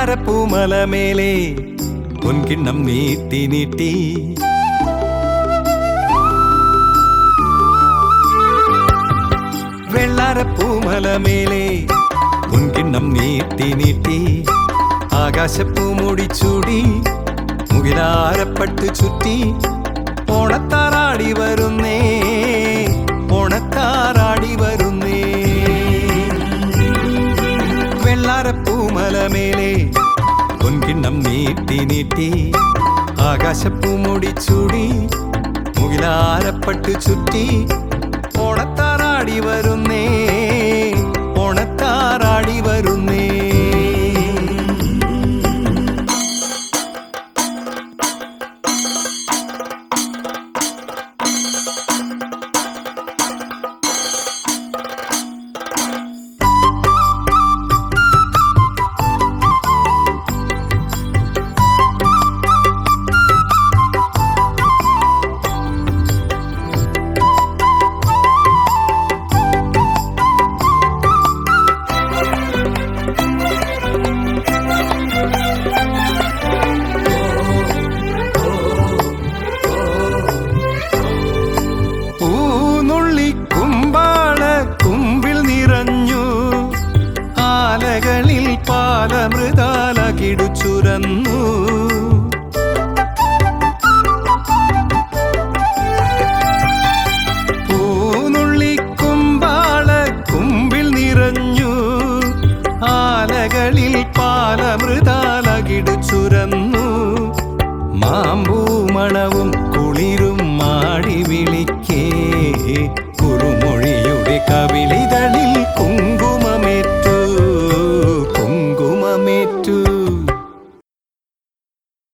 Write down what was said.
വെള്ളാരപ്പൂമലമേലെ പൊൻകിണ്ണം നീട്ടി നീട്ടി വെള്ളാരപ്പൂമലമേലെ പൊൻകിണ്ണം നീട്ടി നീട്ടി ആകാശപ്പൂ മുടിച്ചൂടി മുകിലാരപ്പട്ട് ചുറ്റി ഓണത്താറാടി വരുന്നേ ഓണത്താറാടി വരുന്നേ വെള്ളാരപ്പൂമലമേലെ പൊൻകിണ്ണം നീട്ടി നീട്ടി ആകാശപ്പൂ മുടിച്ചൂടി മുകിലാരപ്പട്ട് ചുറ്റി ഓണത്താറാടി വരുന്നേ ഓണത്താറാടി വരുന്നേ പാലമൃതാലകിടുച്ചുരന്നു പൂനുള്ളിക്കുമ്പാള കുമ്പിൽ നിറഞ്ഞു ആലകളിൽ പാലമൃതാലകിടുച്ചുരന്നു മാമ്പൂമണവും